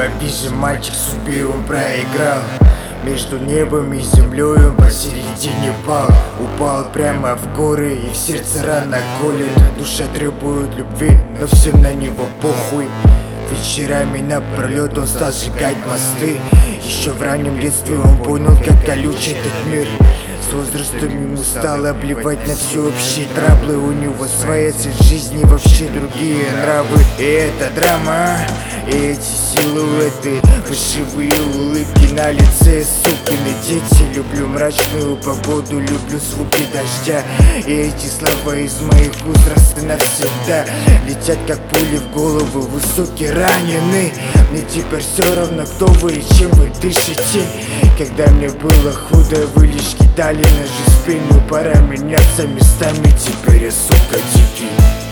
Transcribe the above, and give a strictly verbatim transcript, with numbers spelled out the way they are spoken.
обижен мальчик, судьбе он проиграл. Между небом и землей он посередине пал. Упал прямо в горы, и в сердце рана колет. Душа требует любви, но всем на него похуй. Вечерами напролет он стал сжигать мосты. Еще в раннем детстве он понял, как колючий этот мир. С возрастом ему стало плевать на всеобщие траблы. У него своя цель жизни, вообще другие нравы. И это драма, и эти силуэты, фальшивые улыбки на лице, сукины дети. Люблю мрачную погоду, люблю звуки дождя. И эти слова из моих уст раз и навсегда летят как пули в голову, высокие ранены. Мне теперь все равно, кто вы и чем вы дышите. Когда мне было худо, вы лишь кидали ножи в спину. Пора меняться местами, теперь я, сука, дикий.